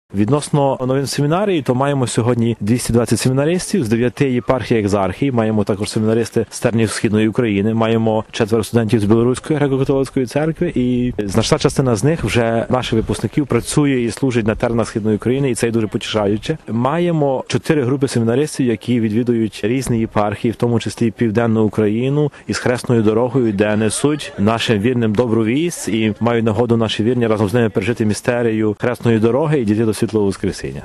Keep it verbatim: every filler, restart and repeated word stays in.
Відносно новин семінарії, то маємо сьогодні двісті двадцять семінаристів з дев'яти єпархій екзархій, маємо також семінаристи з тернів Східної України, маємо четверо студентів з Білоруської греко-католицької церкви, і значна частина з них вже наших випускників працює і служить на тернах Східної України, і це дуже потішаюче. Маємо чотири групи семінаристів, які відвідують різні єпархії, в тому числі і Південну Україну, із Хресною дорогою, де несуть нашим вірним добру вість і мають нагоду наші вірні разом з ними пережити містерію Хресної дороги і дійти до світлого Воскресіння.